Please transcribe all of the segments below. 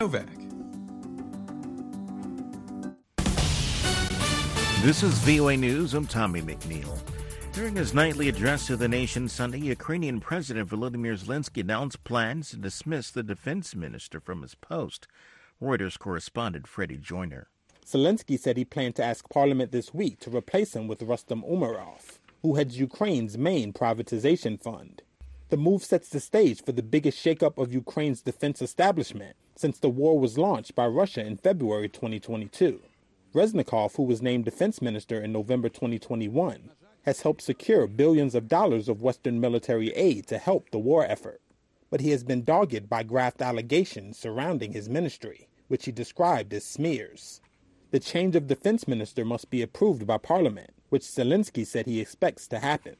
Novak. This is VOA News. I'm Tommy McNeil. During his nightly address to the nation Sunday, Ukrainian President Volodymyr Zelensky announced plans to dismiss the defense minister from his post. Reuters correspondent Freddie Joyner. Zelensky said he planned to ask Parliament this week to replace him with Rustem Umerov, who heads Ukraine's main privatization fund. The move sets the stage for the biggest shakeup of Ukraine's defense establishment since the war was launched by Russia in February 2022. Reznikov, who was named defense minister in November 2021, has helped secure billions of dollars of Western military aid to help the war effort. But he has been dogged by graft allegations surrounding his ministry, which he described as smears. The change of defense minister must be approved by Parliament, which Zelensky said he expects to happen.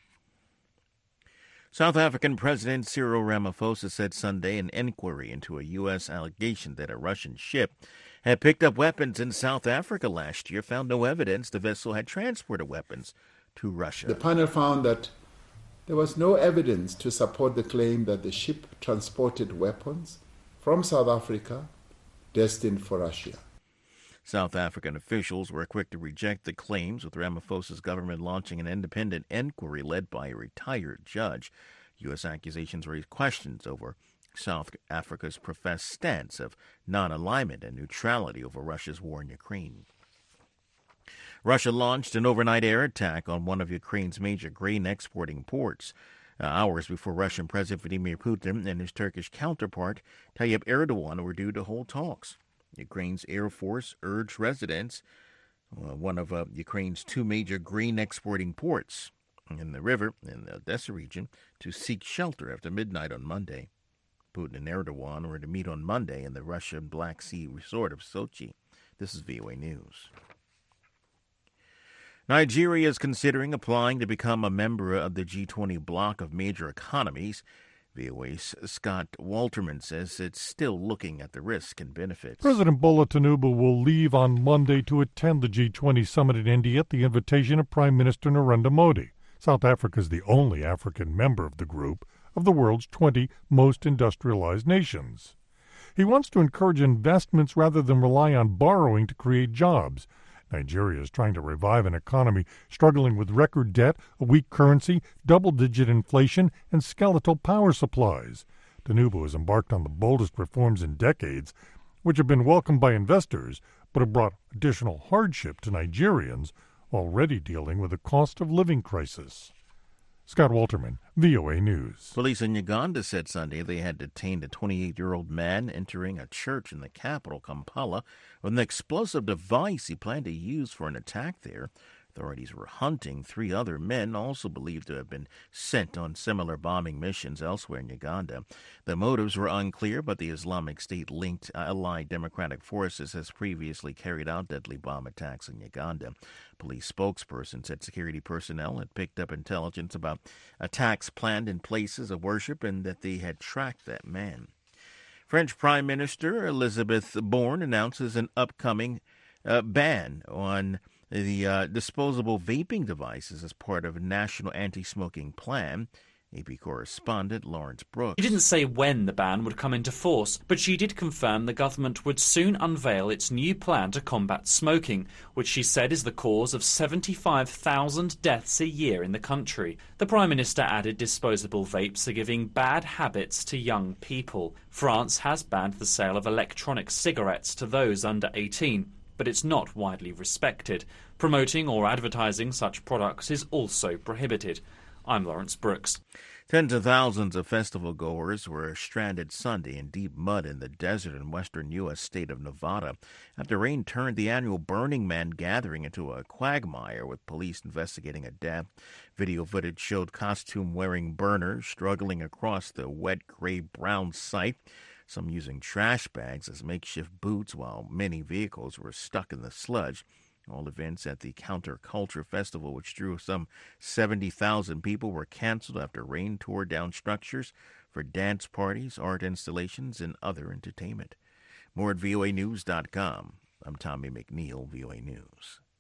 South African President Cyril Ramaphosa said Sunday an inquiry into a U.S. allegation that a Russian ship had picked up weapons in South Africa last year found no evidence the vessel had transported weapons to Russia. The panel found that there was no evidence to support the claim that the ship transported weapons from South Africa destined for Russia. South African officials were quick to reject the claims, with Ramaphosa's government launching an independent inquiry led by a retired judge. U.S. accusations raised questions over South Africa's professed stance of non-alignment and neutrality over Russia's war in Ukraine. Russia launched an overnight air attack on one of Ukraine's major grain exporting ports, hours before Russian President Vladimir Putin and his Turkish counterpart Tayyip Erdogan were due to hold talks. Ukraine's Air Force urged residents, one of Ukraine's two major grain exporting ports in the river in the Odessa region, to seek shelter after midnight on Monday. Putin and Erdogan were to meet on Monday in the Russian Black Sea resort of Sochi. This is VOA News. Nigeria is considering applying to become a member of the G20 bloc of major economies. VOA's Scott Walterman says it's still looking at the risk and benefits. President Bola Tinubu will leave on Monday to attend the G20 summit in India at the invitation of Prime Minister Narendra Modi. South Africa is the only African member of the group of the world's 20 most industrialized nations. He wants to encourage investments rather than rely on borrowing to create jobs. Nigeria is trying to revive an economy struggling with record debt, a weak currency, double-digit inflation, and skeletal power supplies. Tinubu has embarked on the boldest reforms in decades, which have been welcomed by investors, but have brought additional hardship to Nigerians already dealing with a cost of living crisis. Scott Walterman, VOA News. Police in Uganda said Sunday they had detained a 28-year-old man entering a church in the capital, Kampala, with an explosive device he planned to use for an attack there. Authorities were hunting three other men also believed to have been sent on similar bombing missions elsewhere in Uganda. The motives were unclear, but the Islamic State-linked Allied Democratic Forces has previously carried out deadly bomb attacks in Uganda. Police spokesperson said security personnel had picked up intelligence about attacks planned in places of worship and that they had tracked that man. French Prime Minister Elisabeth Borne announces an upcoming ban on the disposable vaping devices as part of a national anti-smoking plan. AP correspondent Lawrence Brooks. She didn't say when the ban would come into force, but she did confirm the government would soon unveil its new plan to combat smoking, which she said is the cause of 75,000 deaths a year in the country. The Prime Minister added disposable vapes are giving bad habits to young people. France has banned the sale of electronic cigarettes to those under 18. But it's not widely respected. Promoting or advertising such products is also prohibited. I'm Lawrence Brooks. Tens of thousands of festival goers were stranded Sunday in deep mud in the desert in western U.S. state of Nevada after rain turned the annual Burning Man gathering into a quagmire, with police investigating a death. Video footage showed costume-wearing burners struggling across the wet gray-brown site, some using trash bags as makeshift boots, while many vehicles were stuck in the sludge. All events at the Counterculture Festival, which drew some 70,000 people, were canceled after rain tore down structures for dance parties, art installations, and other entertainment. More at voanews.com. I'm Tommy McNeil, VOA News.